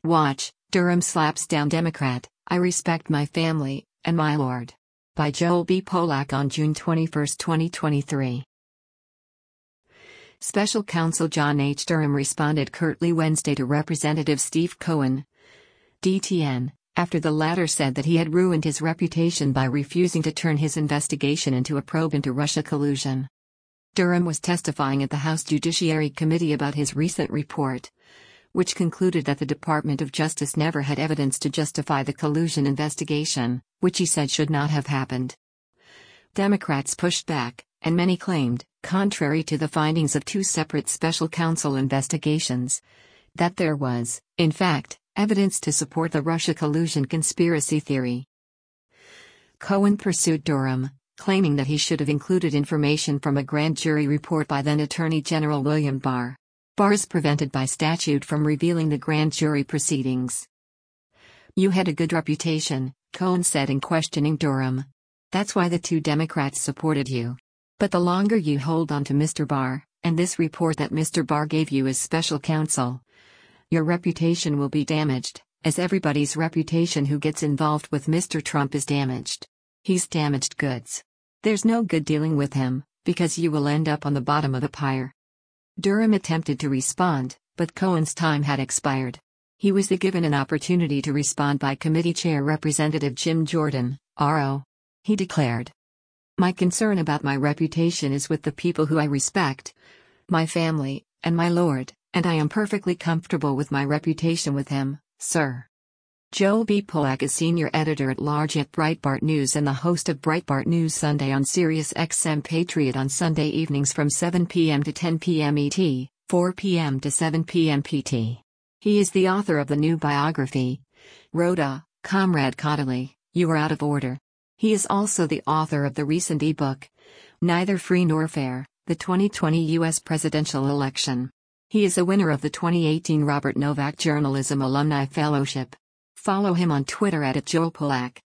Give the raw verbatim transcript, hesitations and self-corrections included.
Watch, Durham slaps down Democrat, I respect my family, and my lord. By Joel B. Polak on June twenty-first, twenty twenty-three. Special Counsel John H. Durham responded curtly Wednesday to Representative Steve Cohen, D T N, after the latter said that he had ruined his reputation by refusing to turn his investigation into a probe into Russia collusion. Durham was testifying at the House Judiciary Committee about his recent report, which concluded that the Department of Justice never had evidence to justify the collusion investigation, which he said should not have happened. Democrats pushed back, and many claimed, contrary to the findings of two separate special counsel investigations, that there was, in fact, evidence to support the Russia collusion conspiracy theory. Cohen pursued Durham, claiming that he should have included information from a grand jury report by then Attorney General William Barr. Barr is prevented by statute from revealing the grand jury proceedings. You had a good reputation, Cohen said in questioning Durham. That's why the two Democrats supported you. But the longer you hold on to Mister Barr, and this report that Mister Barr gave you as special counsel, your reputation will be damaged, as everybody's reputation who gets involved with Mister Trump is damaged. He's damaged goods. There's no good dealing with him, because you will end up on the bottom of the pyre. Durham attempted to respond, but Cohen's time had expired. He was given an opportunity to respond by Committee Chair Representative Jim Jordan, R O. He declared, "My concern about my reputation is with the people who I respect, my family, and my lord, and I am perfectly comfortable with my reputation with him, sir." Joel B. Polak is senior editor-at-large at Breitbart News and the host of Breitbart News Sunday on Sirius X M Patriot on Sunday evenings from seven p m to ten p m E T, four p m to seven p m P T. He is the author of the new biography, Rhoda, Comrade Caudalie, You Are Out of Order. He is also the author of the recent e-book, Neither Free Nor Fair, the twenty twenty U S Presidential Election. He is a winner of the twenty eighteen Robert Novak Journalism Alumni Fellowship. Follow him on Twitter at Joel Polak.